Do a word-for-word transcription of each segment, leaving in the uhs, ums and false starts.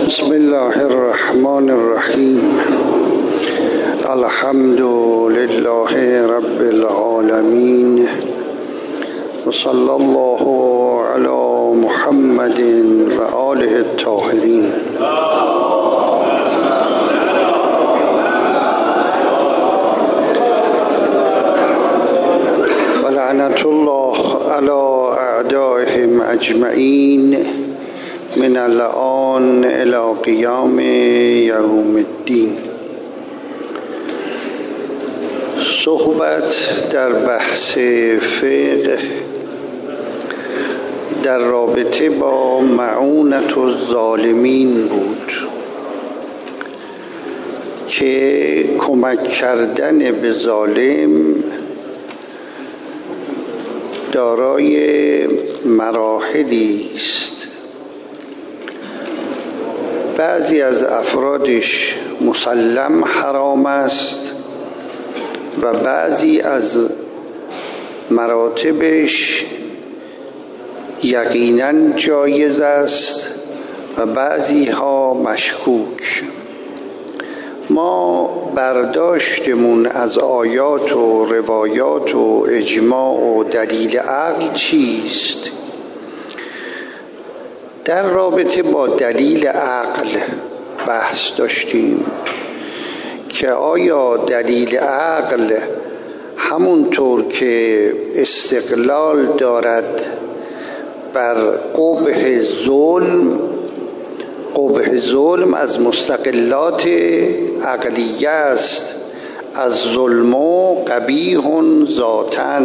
بسم الله الرحمن الرحیم. الحمد لله رب العالمین و صلی الله علی محمد و آله الطاهرین. و لعنت الله علی اعدائهم اجمعین من الآن الی قیام یوم الدین. صحبت در بحث فقه در رابطه با معونت الظالمین بود که کمک کردن به ظالم دارای مراحلی است. بعضی از افرادش مسلم حرام است و بعضی از مراتبش یقینا جایز است و بعضی ها مشکوک. ما برداشتمون از آیات و روایات و اجماع و دلیل عقل چیست؟ در رابطه با دلیل عقل بحث داشتیم که آیا دلیل عقل همونطور که استقلال دارد بر قبح ظلم، قبح ظلم از مستقلات عقلیه است، از ظلم و قبیح ذاتاً.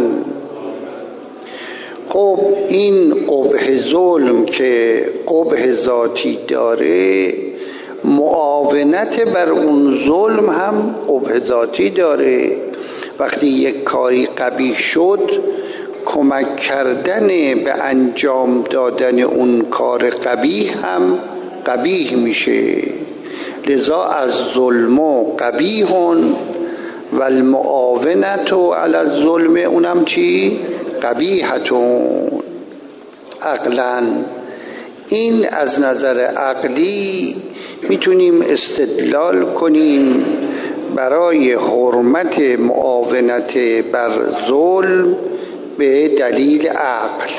خب این قبح ظلم که قبح ذاتی داره، معاونت بر اون ظلم هم قبح ذاتی داره. وقتی یک کاری قبیح شد، کمک کردن به انجام دادن اون کار قبیح هم قبیح میشه. لذا از ظلم و قبیح و المعاونت علی الظلم اونم چی؟ قبیحتون. عقلاً این از نظر عقلی میتونیم استدلال کنیم برای حرمت معاونت بر ظلم به دلیل عقل.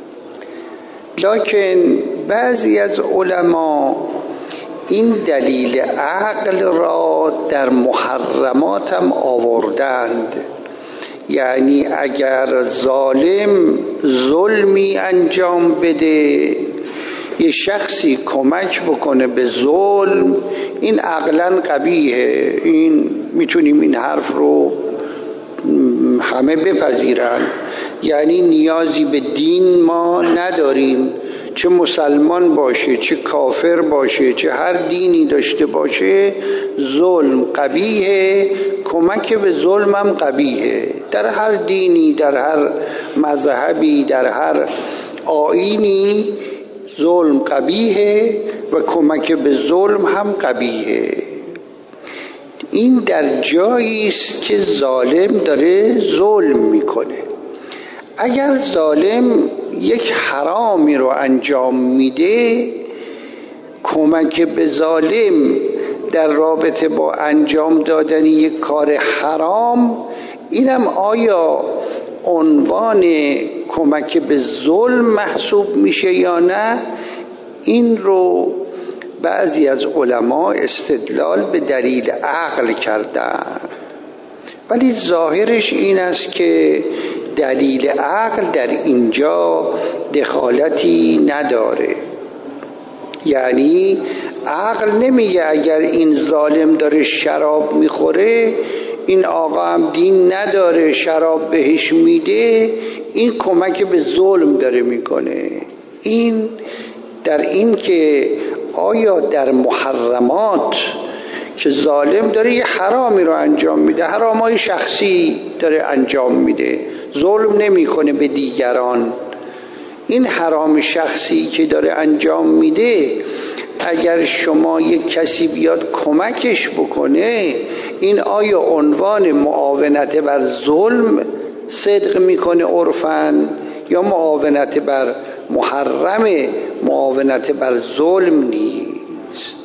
لکن بعضی از علما این دلیل عقل را در محرمات هم آوردند. یعنی اگر ظالم ظلمی انجام بده، یه شخصی کمک بکنه به ظلم، این عقلاً قبیحه. این میتونیم این حرف رو همه بپذیرن. یعنی نیازی به دین ما نداریم، چه مسلمان باشه چه کافر باشه چه هر دینی داشته باشه، ظلم قبیحه، کمک به ظلم هم قبیحه. در هر دینی، در هر مذهبی، در هر آیینی ظلم قبیحه و کمک به ظلم هم قبیحه. این در جایی است که ظالم داره ظلم میکنه. اگر ظالم یک حرامی رو انجام میده، کمک به ظالم در رابطه با انجام دادن یک کار حرام، اینم آیا عنوان کمک به ظلم محسوب میشه یا نه؟ این رو بعضی از علما استدلال به دلیل عقل کردن، ولی ظاهرش این است که دلیل عقل در اینجا دخالتی نداره. یعنی عقل نمیگه اگر این ظالم داره شراب میخوره، این آقا هم دین نداره، شراب بهش میده، این کمک به ظلم داره میکنه. این در این که آیا در محرمات که ظالم داره یه حرامی رو انجام میده، حرامای شخصی داره انجام میده، ظلم نمیکنه به دیگران، این حرام شخصی که داره انجام میده، اگر شما یک کسی بیاد کمکش بکنه، این آیا عنوان معاونت بر ظلم صدق میکنه عرفاً یا معاونت بر محرم، معاونت بر ظلم نیست؟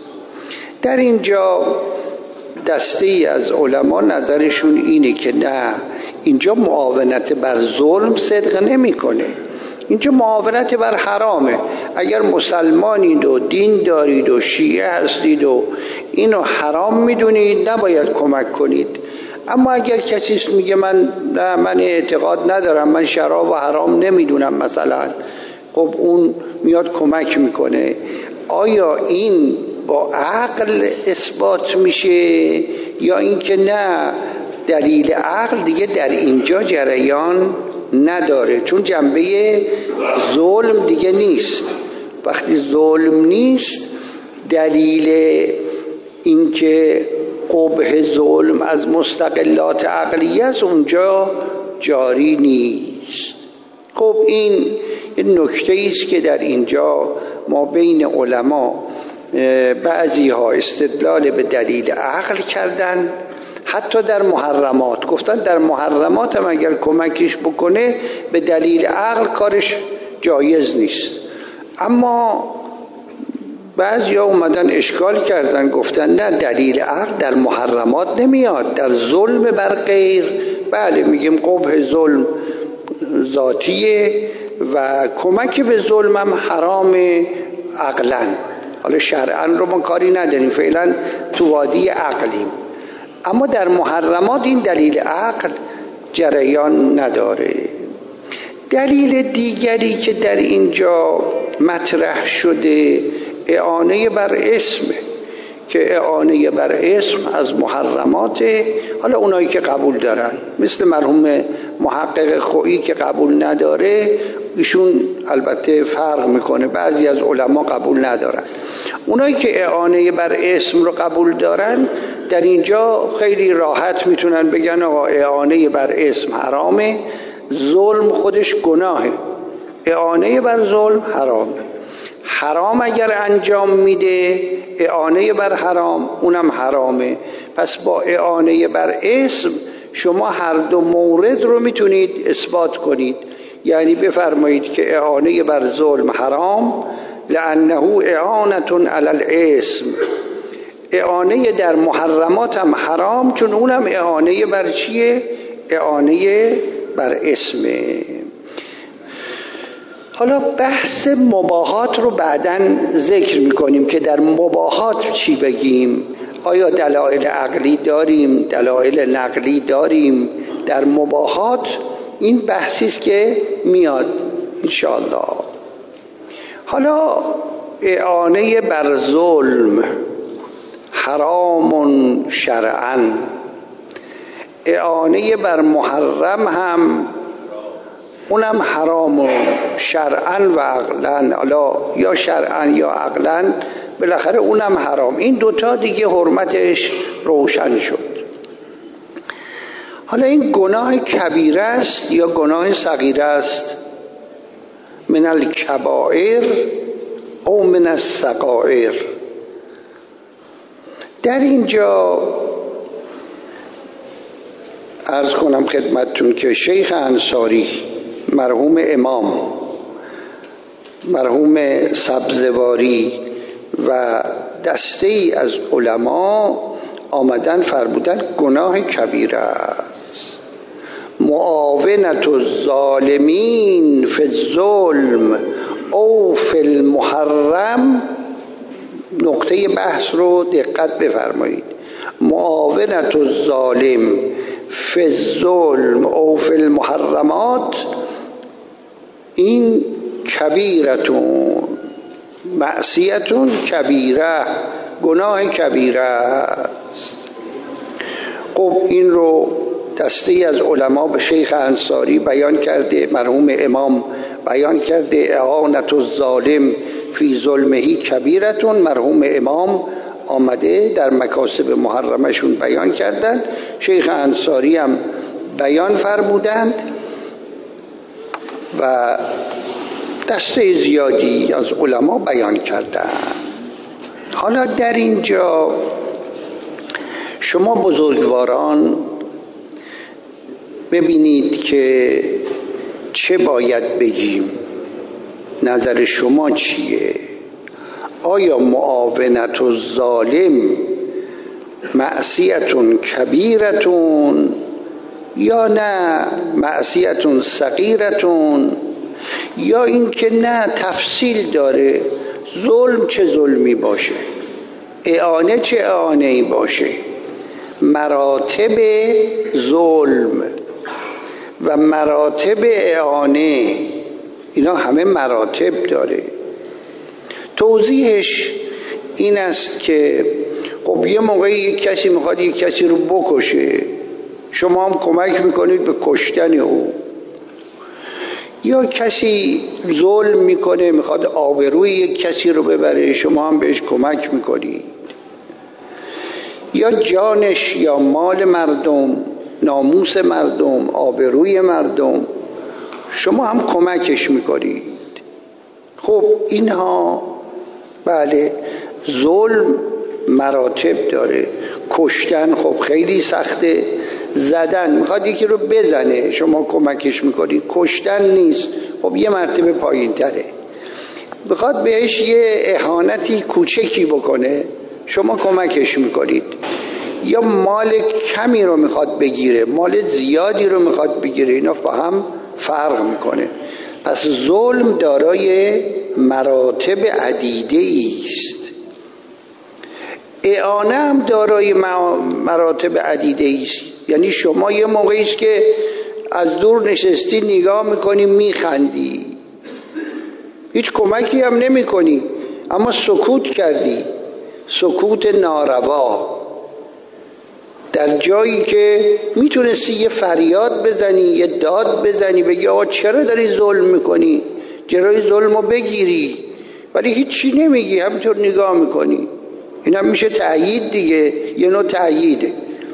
در اینجا دسته ای از علما نظرشون اینه که نه، اینجا معاونت بر ظلم صدق نمیکنه، اینجا معاونت بر حرامه. اگر مسلمانید و دین دارید و شیعه هستید و اینو حرام میدونید نباید کمک کنید. اما اگر کسی میگه من نه، من اعتقاد ندارم، من شراب و حرام نمیدونم مثلا، خب اون میاد کمک میکنه. آیا این با عقل اثبات میشه یا اینکه نه دلیل عقل دیگه در اینجا جریان نداره؟ چون جنبه ظلم دیگه نیست. وقتی ظلم نیست، دلیل اینکه قبح ظلم از مستقلات عقلی است اونجا جاری نیست. خب این نکته است که در اینجا ما بین علما بعضی ها استدلال به دلیل عقل کردن، حتی در محرمات گفتن در محرمات هم اگر کمکش بکنه به دلیل عقل کارش جایز نیست. اما بعضی ها اومدن اشکال کردن، گفتن نه، دلیل عقل در محرمات نمیاد، در ظلم بر غیر. بله میگیم قبح ظلم ذاتیه و کمک به ظلم هم حرام عقلاً. حالا شرعاً رو ما کاری نداریم، فعلا تو وادی عقلیم. اما در محرمات این دلیل عقل جریان نداره. دلیل دیگری که در اینجا مطرح شده اعانه بر اسم، که اعانه بر اسم از محرمات. حالا اونایی که قبول دارن مثل مرحوم محقق خویی که قبول نداره، ایشون البته فرق میکنه، بعضی از علما قبول ندارن. اونایی که اعانه بر اسم رو قبول دارن در اینجا خیلی راحت میتونن بگن آقا اعانه بر اسم حرامه، ظلم خودش گناهه، اعانه بر ظلم حرامه. حرام اگر انجام میده اعانه بر حرام اونم حرامه. پس با اعانه بر اسم شما هر دو مورد رو میتونید اثبات کنید. یعنی بفرمایید که اعانه بر ظلم حرام لانه اعانة علی الاسم، اعانه در محرمات هم حرام چون اونم اعانه بر چیه؟ اعانه بر اسمه. حالا بحث مباحات رو بعداً ذکر میکنیم که در مباحات چی بگیم. آیا دلایل عقلی داریم، دلایل نقلی داریم؟ در مباحات این بحثی است که میاد انشاءالله. حالا اعانه بر ظلم حرام شرعاً، اعانه بر محرم هم اونم حرام شرعاً و عقلاً. حالا یا شرعاً یا عقلاً بالاخره اونم حرام. این دوتا دیگه حرمتش روشن شد. حالا این گناه کبیره است یا گناه صغیره است؟ من الکبائر او من الصغائر. در اینجا عرض کنم خدمتتون که شیخ انصاری، مرحوم امام، مرحوم سبزواری و دسته ای از علما آمدن فرمودن گناه کبیره است. معاونت الظالمین فی الظلم او فی المحرم. نقطه بحث رو دقت بفرمایید. معاونت الظالم فی الظلم او فی المحرمات، این کبیرتون، معصیتون کبیره، گناه کبیره است. خب این رو دسته از علما به شیخ انصاری بیان کرده، مرحوم امام بیان کرده اعانت الظالم فی ظلمه کبیرتون. مرحوم امام آمده در مکاسب محرمشون بیان کردن، شیخ انصاری هم بیان فرمودند و دسته زیادی از علما بیان کردند. حالا در اینجا شما بزرگواران ببینید که چه باید بگیم، نظر شما چیه؟ آیا معاونت الظالم معصیتون کبیرتون یا نه معصیتون صغیرتون، یا اینکه نه تفصیل داره، ظلم چه ظلمی باشه، اعانه چه اعانه‌ای باشه، مراتب ظلم و مراتب اعانه اینا همه مراتب داره. توضیحش این است که خب یه موقعی یک کسی میخواد یک کسی رو بکشه، شما هم کمک میکنید به کشتن او، یا کسی ظلم میکنه میخواد آبروی یک کسی رو ببره، شما هم بهش کمک میکنید، یا جانش یا مال مردم، ناموس مردم، آبروی مردم، شما هم کمکش میکنید. خب اینها بله ظلم مراتب داره. کشتن خب خیلی سخته، زدن میخواد یکی رو بزنه شما کمکش میکنید، کشتن نیست، خب یه مرتبه پایین تره. میخواد بهش یه اهانتی کوچکی بکنه شما کمکش میکنید، یا مال کمی رو میخواد بگیره مال زیادی رو میخواد بگیره، اینا فهم فرق میکنه. پس ظلم دارای مراتب عدیده است، اعانه هم دارای مراتب عدیده است. یعنی شما یه موقعی است که از دور نشستی نگاه میکنی میخندی، هیچ کمکی هم نمی کنی اما سکوت کردی، سکوت ناروا، در جایی که میتونستی یه فریاد بزنی، یه داد بزنی، بگی آقا چرا داری ظلم میکنی، جلوی ظلمو بگیری، ولی هیچی نمیگی، همینطور نگاه میکنی. این هم میشه تأیید دیگه، یه نوع تأییده.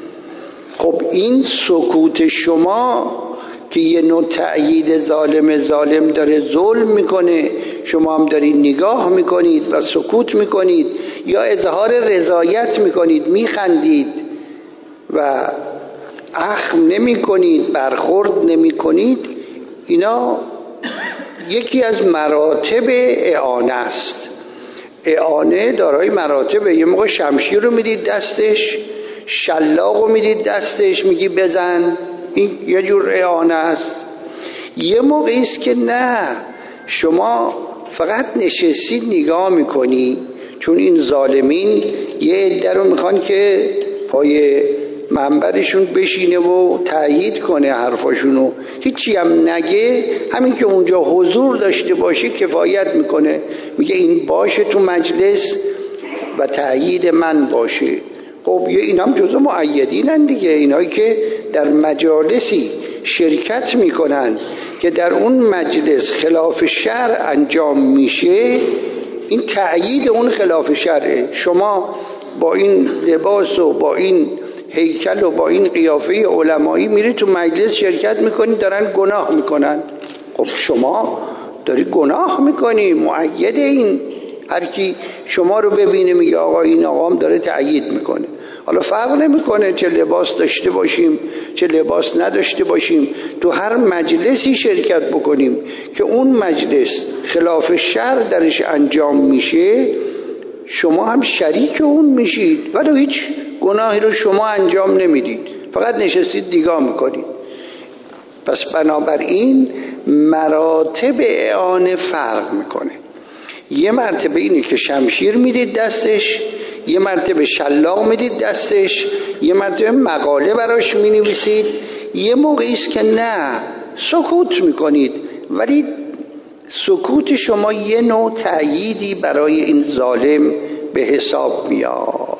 خب این سکوت شما که یه نوع تأیید ظالم ظالم داره ظلم میکنه، شما هم دارید نگاه میکنید و سکوت میکنید یا اظهار رضایت میکنید، میخندید و اخم نمی کنید، برخورد نمی کنید، اینا یکی از مراتب اعانه است. اعانه دارای مراتبه. یه موقع شمشیر رو میدید دستش، شلاق رو میدید دستش، میگی بزن، این یه جور اعانه است. یه موقعی است که نه، شما فقط نشستید نگاه میکنی، چون این ظالمین یه عده رو میخوان که پای منبرشون بشینه و تأیید کنه حرفاشونو، هیچی هم نگه، همین که اونجا حضور داشته باشه کفایت میکنه، میگه این باشه تو مجلس و تأیید من باشه. خب این هم جزو مؤیدینن دیگه، اینایی که در مجالسی شرکت میکنن که در اون مجلس خلاف شرع انجام میشه، این تأیید اون خلاف شرعه. شما با این لباس و با این هیکل و با این قیافه علمایی میری تو مجلس شرکت میکنی، دارن گناه میکنن. خب شما داری گناه میکنی، مؤید این. هر کی شما رو ببینه میگه آقا این آقام داره تأیید میکنه. حالا فرق نمیکنه چه لباس داشته باشیم چه لباس نداشته باشیم، تو هر مجلسی شرکت بکنیم که اون مجلس خلاف شرع درش انجام میشه، شما هم شریک اون میشید، ولی هیچ گناهی رو شما انجام نمیدید، فقط نشستید نگاه میکنید. پس بنابراین مراتب اعانه فرق میکنه. یه مرتبه اینه که شمشیر میدید دستش، یه مرتبه شلاق میدید دستش، یه مرتبه مقاله براش مینویسید، یه موقعی است که نه سکوت میکنید، ولی سکوت شما یه نوع تأییدی برای این ظالم به حساب میاد.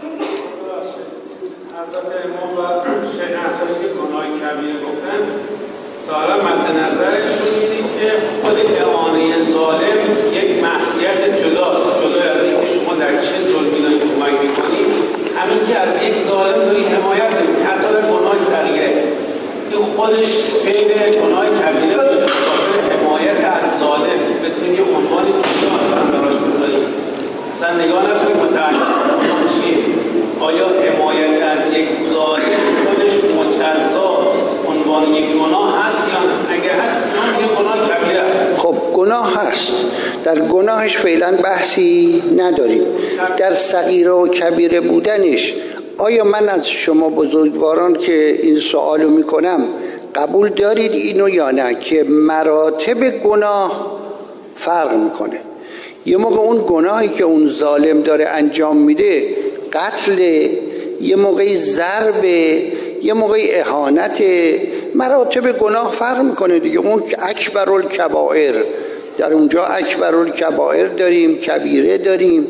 حضرت امام و شیخ انصاری که گناه کبیره گفتن، ظاهرا مد نظرشون اینه که خود اعانه ظالم یک معصیت جداست، جدا از اینکه شما در چه ظلمی دارید کمک میکنید، همین که از یک ظالم دارید حمایت میکنید، حتی در گناه صغیره، این خودش بین گناه کبیره باشه، خاطر حمایت از ظالم بتونید یه عنوان جدا اصلا براش بذارید. اصلا نگاه نکنید متعلق چیه، آیا حمایت از یک ظالم خودش مجزا عنوان یک گناه هست یا نه؟ اگه هست اون یک گناه کبیره است. خب گناه هست، در گناهش فعلا بحثی نداریم. در صغیره و کبیره بودنش آیا من از شما بزرگواران که این سوالو میکنم قبول دارید اینو یا نه که مراتب گناه فرق میکنه؟ یه موقع اون گناهی که اون ظالم داره انجام میده قتل، یه موقعی ضرب، یه موقعی اهانت، مراتب گناه فرق میکنه دیگه. اون اکبرالکبائر، در اونجا اکبرالکبائر داریم، کبیره داریم،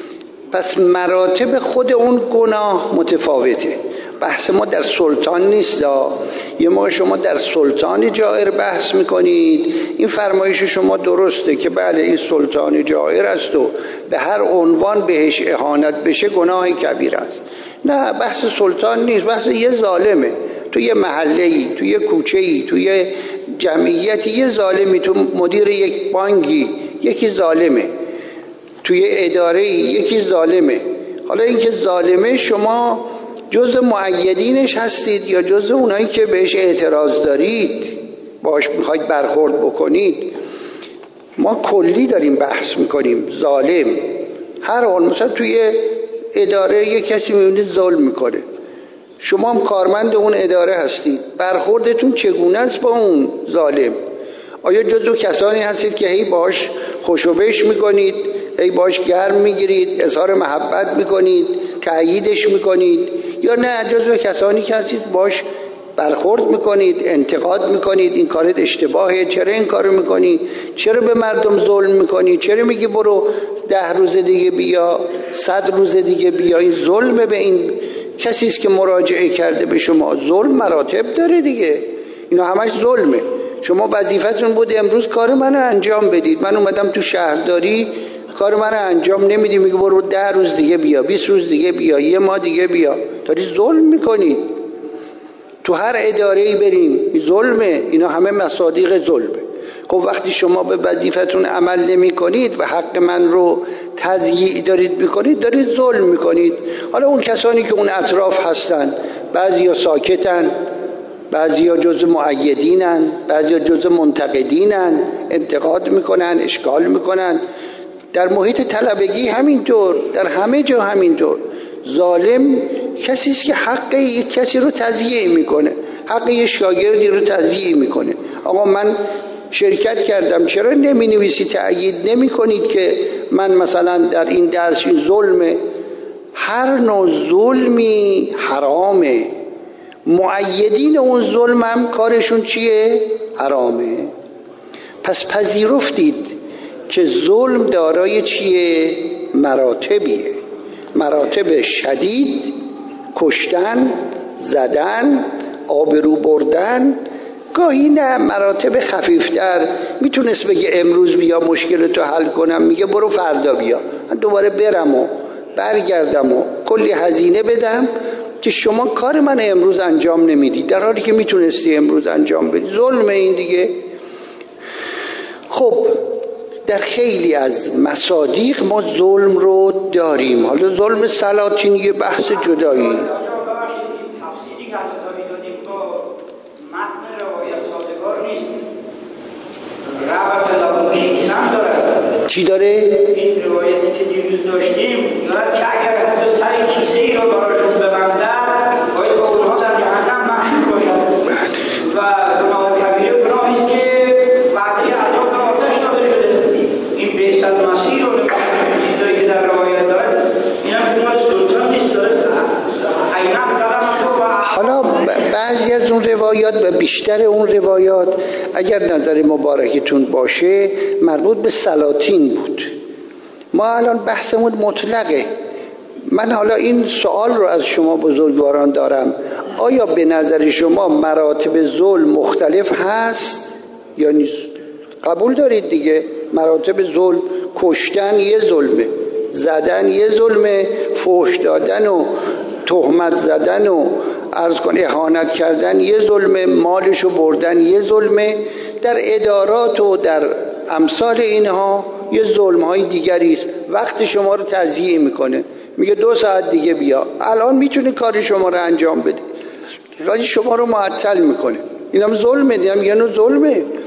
پس مراتب خود اون گناه متفاوته. بحث ما در سلطان نیست. یه موقع شما در سلطان جائر بحث میکنید، این فرمایش شما درسته که بله این سلطان جائر است و به هر عنوان بهش اهانت بشه گناه کبیر است. نه، بحث سلطان نیست، بحث یه ظالمه. تو یه محله‌ای، تو یه کوچه‌ای، تو یه جمعیتی یه ظالمی، تو مدیر یک بانکی یکی ظالمه، تو یه اداره‌ای یکی ظالمه. حالا اینکه ظالمه شما جز مؤیدینش هستید یا جز اونایی که بهش اعتراض دارید باش میخواید برخورد بکنید؟ ما کلی داریم بحث میکنیم. ظالم هر آن، مثلا توی اداره یک کسی میبینید ظلم میکنه، شما هم کارمند اون اداره هستید، برخوردتون چگونه است با اون ظالم؟ آیا جزو کسانی هستید که هی باش خوشوبش میکنید، هی باش گرم میگیرید، اظهار محبت میکنید، تأییدش میکنید، یا نه جزو کسانی که هستید باش برخورد میکنید، انتقاد میکنید، این کارت اشتباهه، چرا این کارو میکنی، چرا به مردم ظلم میکنی، چرا میگی برو ده روز دیگه بیا، صد روز دیگه بیا؟ این ظلمه به این کسی است که مراجعه کرده به شما. ظلم مراتب داره دیگه، اینا همش ظلمه. شما وظیفتون بود امروز کار منو انجام بدید، من اومدم تو شهرداری کار منو انجام نمیدی، میگه برو ده روز دیگه بیا، بیست روز دیگه بیا، یه ماه دیگه بیا. داری ظلم میکنید. تو هر اداره‌ای بریم ظلمه، اینا همه مصادیق ظلمه. خب وقتی شما به وظیفتون عمل نمی کنید و حق من رو تضییع دارید میکنید، دارید ظلم میکنید. حالا اون کسانی که اون اطراف هستن، بعضیا ساکتن، بعضیا جزء مؤیدینن، بعضیا جزء منتقدینن، انتقاد میکنن، اشکال میکنن. در محیط طلبگی همینطور، در همه جا همینطور. ظالم کسی است که حق یک کسی رو تضییع میکنه، حق یک شاگردی رو تضییع میکنه. آقا من شرکت کردم، چرا نمی نویسی تأیید نمی کنید که من مثلا در این درس این ظلمه؟ هر نوع ظلمی حرامه. مؤیدین اون ظلم هم کارشون چیه؟ حرامه. پس پذیرفتید که ظلم دارای چیه؟ مراتبیه. مراتب شدید، کشتن، زدن، آبرو بردن. گاهی نه مراتب خفیفتر، میتونست بگه امروز بیا مشکلتو حل کنم، میگه برو فردا بیا، من دوباره برم و برگردم و کلی هزینه بدم که شما کار من امروز انجام نمیدی، در حالی که میتونستی امروز انجام بدی. ظلمه این دیگه. خب در خیلی از مصادیق ما ظلم رو داریم. حالا ظلم سلاطین یه بحث جدایی. چی داره؟ این روایتی که دیروز داشتیم دارد که اگر حتی سر کیسه ای را براشون ببندن باید با اونها در جهنم محشور باشد و گناه کبیره گناهی است که وعده عذاب به آتش داده شده. این بیست المسیح رو چیزایی که در روایت دارد این هم گناه سلطان نیست، داره عینق سلام تو. حالا بعضی از اون روایات و بیشتر اون روایات اگر نظر مبارکتون باشه مربوط به سلاطین بود. ما الان بحثمون مطلقه. من حالا این سوال رو از شما بزرگواران دارم، آیا به نظر شما مراتب ظلم مختلف هست یا نیست؟ قبول دارید دیگه مراتب ظلم، کشتن یه ظلمه، زدن یه ظلمه، فحش دادن و تهمت زدن و عرض کن اهانت کردن یه ظلمه، مالشو بردن یه ظلمه. در ادارات و در امثال اینها یه ظلم‌های دیگری است. وقت شما رو تضییع میکنه، میگه دو ساعت دیگه بیا، الان میتونه کار شما رو انجام بده، ولی شما رو معطل میکنه. اینم ظلمه، دیگه میگن ظلمه.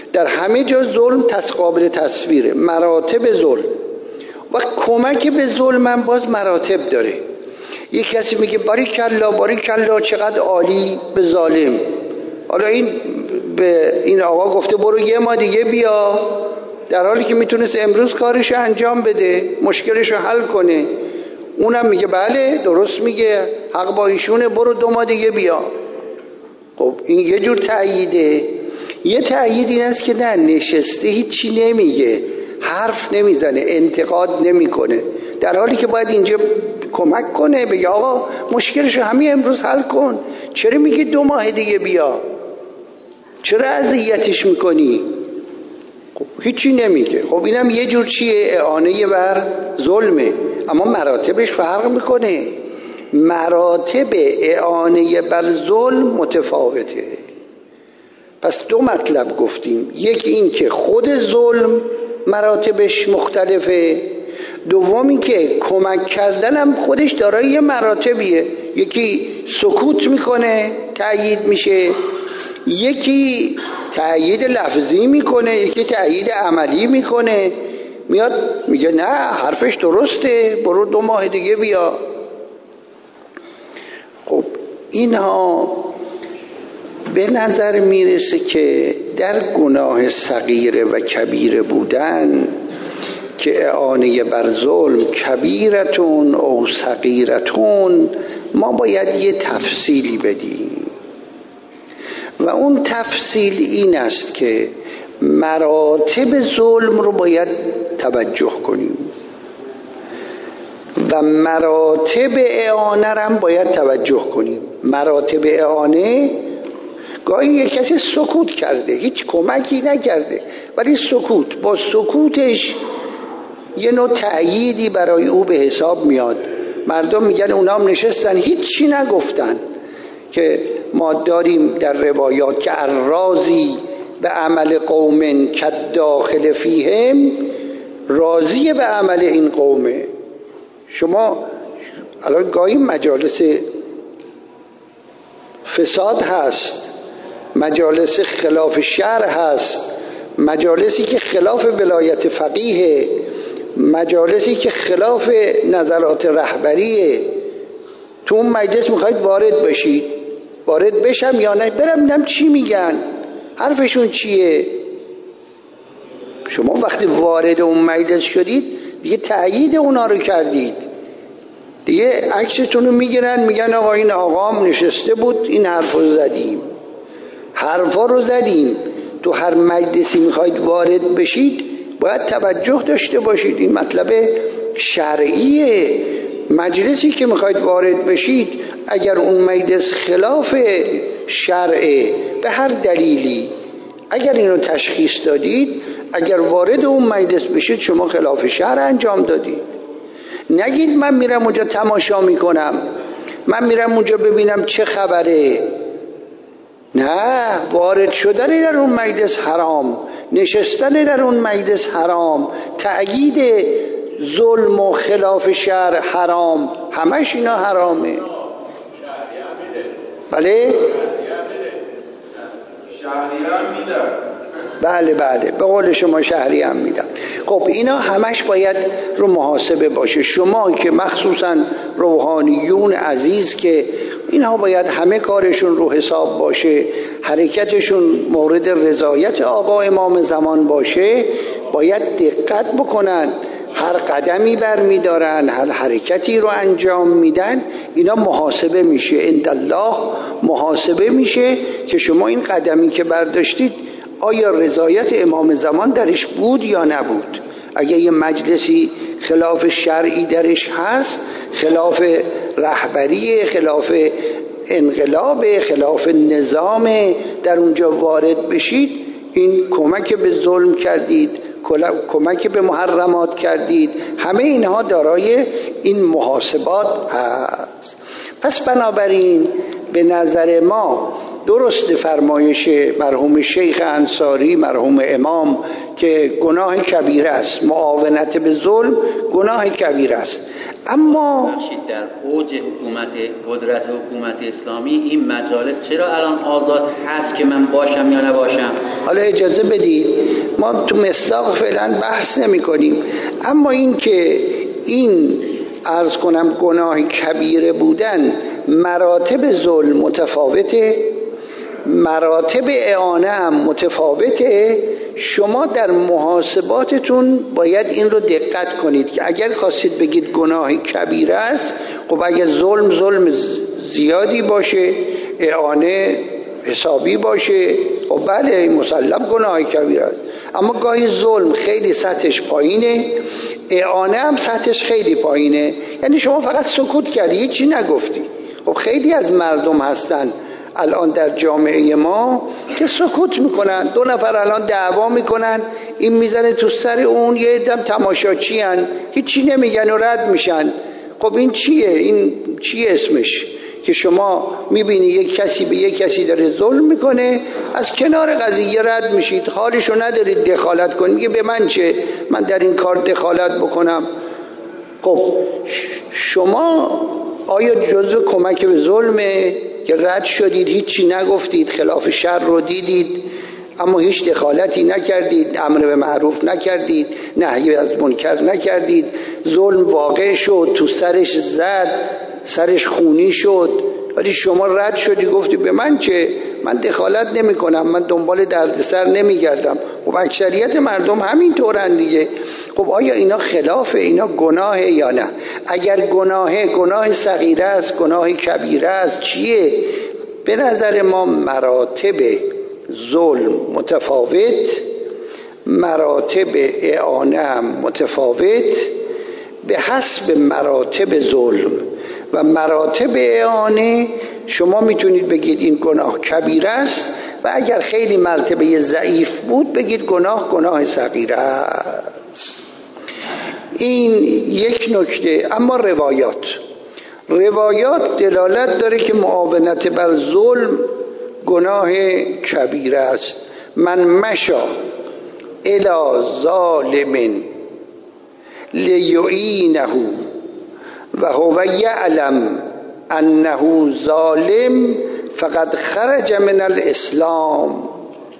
در همه جا ظلم قابل تصویره، مراتب ظلم و کمک به ظلم هم باز مراتب داره. یک کسی میگه باریکلا باریکلا چقدر عالی به ظالم، حالا این به این آقا گفته برو یه ما دیگه بیا، در حالی که میتونست امروز کارش انجام بده، مشکلش رو حل کنه. اونم میگه بله درست میگه، حق با ایشونه، برو دو ما دیگه بیا. خب این یه جور تأییده. یه تأیید این است که نه، نشسته هیچی نمیگه، حرف نمیزنه، انتقاد نمیکنه، در حالی که باید اینجا کمک کنه، بگه آقا مشکلشو همین امروز حل کن، چرا میگی دو ماه دیگه بیا، چرا اذیتش میکنی؟ خب هیچی نمیگه. خب اینم یه جور چیه؟ اعانه بر ظلمه، اما مراتبش فرق میکنه. مراتب اعانه بر ظلم متفاوته. پس دو مطلب گفتیم، یکی این که خود ظلم مراتبش مختلفه، دومی که کمک کردنم خودش دارای مراتبیه. یکی سکوت میکنه تأیید میشه، یکی تأیید لفظی میکنه، یکی تأیید عملی میکنه، میاد میگه نه حرفش درسته، برو دو ماه دیگه بیا. خب اینها به نظر میرسه که در گناه صغیر و کبیر بودن که اعانه بر ظلم کبیرتون او صغیرتون، ما باید یه تفصیلی بدیم و اون تفصیل این است که مراتب ظلم رو باید توجه کنیم و مراتب اعانه هم باید توجه کنیم. مراتب اعانه، گاهی یک کسی سکوت کرده، هیچ کمکی نکرده، ولی سکوت، با سکوتش یه نوع تأییدی برای او به حساب میاد. مردم میگن اونا هم نشستن هیچی نگفتن، که ما داریم در روایات که الراضی به عمل قوم کالداخل فیهم، راضی به عمل این قومه. شما الان گاهی مجالس فساد هست، مجالس خلاف شرع هست، مجالسی که خلاف ولایت فقیه، مجالسی که خلاف نظرات رهبریه. تو اون مجلس میخواید وارد بشید، وارد بشم یا نه، برم ببینم چی میگن، حرفشون چیه. شما وقتی وارد اون مجلس شدید دیگه تأیید اونا رو کردید، دیگه عکستون رو میگیرن، میگن آقا این آقام نشسته بود این حرف رو زدیم، حرفا رو زدیم. تو هر مجلسی میخواید وارد بشید باید توجه داشته باشید، این مطلب شرعیه. مجلسی که میخواید وارد بشید اگر اون مجلس خلاف شرعه به هر دلیلی، اگر اینو تشخیص دادید، اگر وارد اون مجلس بشید شما خلاف شرع انجام دادید. نگید من میرم اونجا تماشا میکنم، من میرم اونجا ببینم چه خبره. نه، وارد شدن در اون مجلس حرام، نشستن در اون مجلس حرام، تأیید ظلم و خلاف شرع حرام، همش اینا حرامه. بله؟ شهریان میدن. بله بله، به قول شما شهری هم میدن. خب اینا همش باید رو محاسبه باشه. شما که مخصوصا روحانیون عزیز که اینها باید همه کارشون رو حساب باشه، حرکتشون مورد رضایت آقا امام زمان باشه، باید دقت بکنن، هر قدمی بر میدارن، هر حرکتی رو انجام میدن، اینا محاسبه میشه، عندالله محاسبه میشه که شما این قدمی که برداشتید آیا رضایت امام زمان درش بود یا نبود. اگه یه مجلسی خلاف شرعی درش هست، خلاف رهبری، خلاف انقلاب، خلاف نظام، در اونجا وارد بشید، این کمک به ظلم کردید، کمک به محرمات کردید. همه اینها دارای این محاسبات هست. پس بنابراین به نظر ما درست فرمایش مرحوم شیخ انصاری، مرحوم امام، که گناه کبیره است، معاونت به ظلم گناه کبیره است، اما در اوج حکومت قدرت حکومت اسلامی این مجالس چرا الان آزاد هست که من باشم یا نباشم؟ حالا اجازه بدید ما تو مصداق فعلا بحث نمی کنیم، اما این که این عرض کنم گناه کبیره بودن مراتب ظلم متفاوته، مراتب اعانه هم متفاوته. شما در محاسباتتون باید این رو دقت کنید که اگر خواستید بگید گناه کبیره است، خب اگر ظلم ظلم زیادی باشه، اعانه حسابی باشه، خب بله این مسلم گناه کبیره است. اما گاهی ظلم خیلی سطحش پایینه، اعانه هم سطحش خیلی پایینه، یعنی شما فقط سکوت کردی، هیچی نگفتی. خب خیلی از مردم هستن الان در جامعه ما که سکوت میکنن، دو نفر الان دعوا میکنن، این میزنه تو سر اون، یه عدم تماشاچی هن، هیچی نمیگن و رد میشن. خب این چیه؟ این چیه اسمش؟ که شما میبینی یک کسی به یک کسی داره ظلم میکنه، از کنار قضیه رد میشید، حالشو ندارید دخالت کنید، میگه به من چه، من در این کار دخالت بکنم. خب شما آیا جزء کمک به ظلمه که رد شدید، هیچی نگفتید، خلاف شر رو دیدید اما هیچ دخالتی نکردید، امر به معروف نکردید، نهی از منکر نکردید، ظلم واقع شد، تو سرش زد، سرش خونی شد، ولی شما رد شدی گفتی به من چه، من دخالت نمی کنم، من دنبال دردسر نمی گردم. خب اکثریت مردم همین طورن دیگه. خب آیا اینا خلافه، اینا گناهه یا نه؟ اگر گناهه، گناه صغیره است، گناه کبیره است، چیه؟ به نظر ما مراتب ظلم متفاوت، مراتب اعانه متفاوت به حسب مراتب ظلم و مراتب اعانه. شما میتونید بگید این گناه کبیره است و اگر خیلی مرتبه ضعیف بود بگید گناه گناه صغیره است. این یک نکته. اما روایات روایات دلالت داره که معاونت بر ظلم گناه کبیره است. من مشا الی ظالم لیعینه و هو یعلم انه ظالم فقد خرج من الاسلام.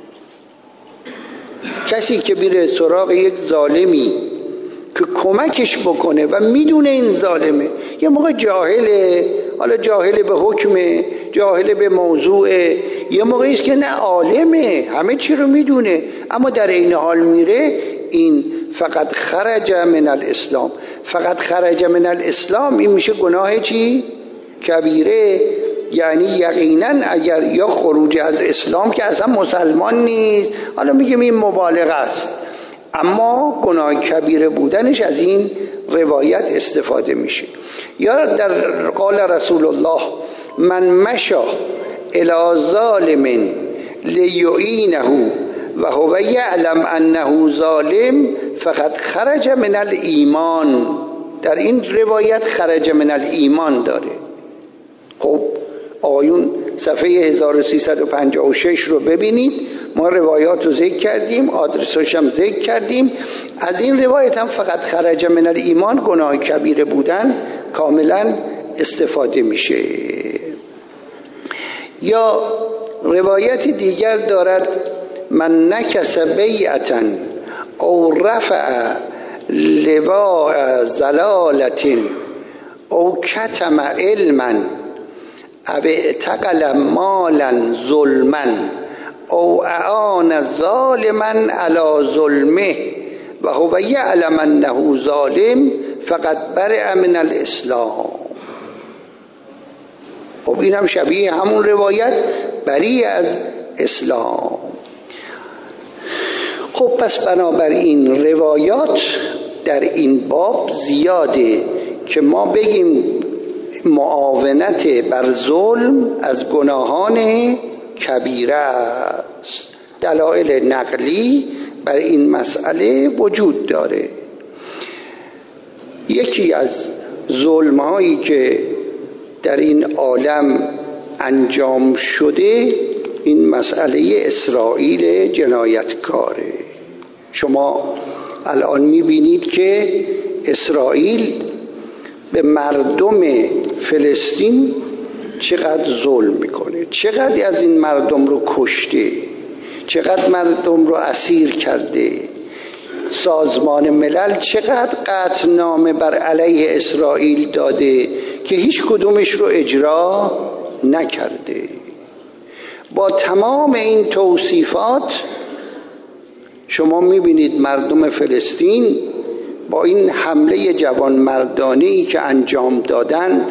کسی که بیره سراغ یک ظالمی که کمکش بکنه و میدونه این ظالمه، یه موقع جاهله، حالا جاهله به حکمه، جاهله به موضوعه، یه موقعی است که نه عالمه، همه چی رو میدونه، اما در این حال میره، این فقط خرج من الاسلام. فقط خرج من الاسلام این میشه گناه چی؟ کبیره. یعنی یقینا اگر یا خروج از اسلام که اصلا مسلمان نیست، حالا میگیم این مبالغه است، اما گناه کبیره بودنش از این روایت استفاده میشه. یا در قال رسول الله من مشا الی ظالم لیعینه و هو یعلم انه ظالم فقد خرج من الایمان. در این روایت خرج من الایمان داره. خب آیون صفحه هزار و سیصد و پنجاه و شش رو ببینید، ما روایات رو ذکر کردیم، آدرسش هم ذکر کردیم. از این روایت هم فقط خرج من الایمان گناه کبیره بودن کاملا استفاده میشه. یا روایت دیگر دارد من نکس بیعتا او رفع لواء زلالت او کتم علما او اعتقل مالا ظلما او اعان ظالما علی ظلمه و هو یعلم انه ظالم فقد برئ من الاسلام. خب این هم شبیه همون روایت بری از اسلام. خب پس بنابراین روایات در این باب زیاده که ما بگیم معاونت بر ظلم از گناهان کبیره است. دلایل نقلی بر این مسئله وجود داره. یکی از ظلم‌هایی که در این عالم انجام شده این مسئله اسرائیل جنایتکاره. شما الان میبینید که اسرائیل به مردم فلسطین چقدر ظلم میکنه، چقدر از این مردم رو کشته، چقدر مردم رو اسیر کرده. سازمان ملل چقدر قطعنامه بر علیه اسرائیل داده که هیچ کدومش رو اجرا نکرده. با تمام این توصیفات شما میبینید مردم فلسطین با این حمله جوانمردانه‌ای که انجام دادند،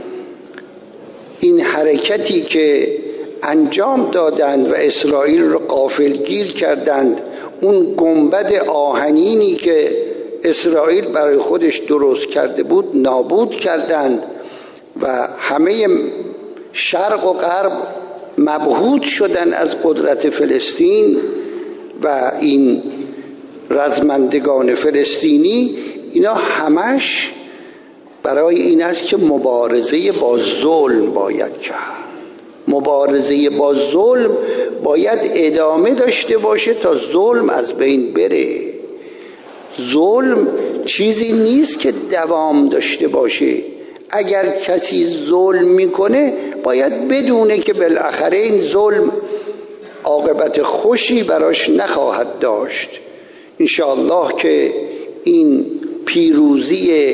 این حرکتی که انجام دادند و اسرائیل رو غافلگیر کردند، اون گنبد آهنینی که اسرائیل برای خودش درست کرده بود نابود کردند و همه شرق و غرب مبهوت شدن از قدرت فلسطین و این رزمندگان فلسطینی. اینا همش برای این است که مبارزه با ظلم باید کرد. مبارزه با ظلم باید ادامه داشته باشه تا ظلم از بین بره. ظلم چیزی نیست که دوام داشته باشه. اگر کسی ظلم میکنه باید بدونه که بالاخره این ظلم عاقبت خوشی براش نخواهد داشت. انشاءالله که این پیروزی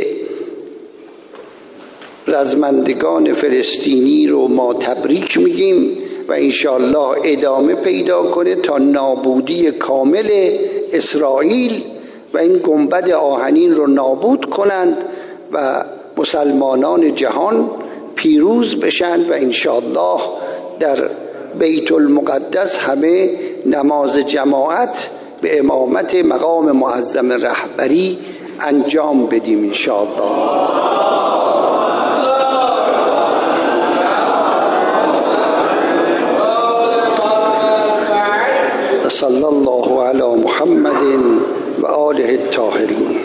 رزمندگان فلسطینی رو ما تبریک میگیم و انشاءالله ادامه پیدا کنه تا نابودی کامل اسرائیل و این گنبد آهنین رو نابود کنند و مسلمانان جهان پیروز بشند و انشاءالله در بیت المقدس همه نماز جماعت به امامت مقام معظم رهبری انجام بدیم انشاءالله. صلی الله علی محمد و آله الطاهرین.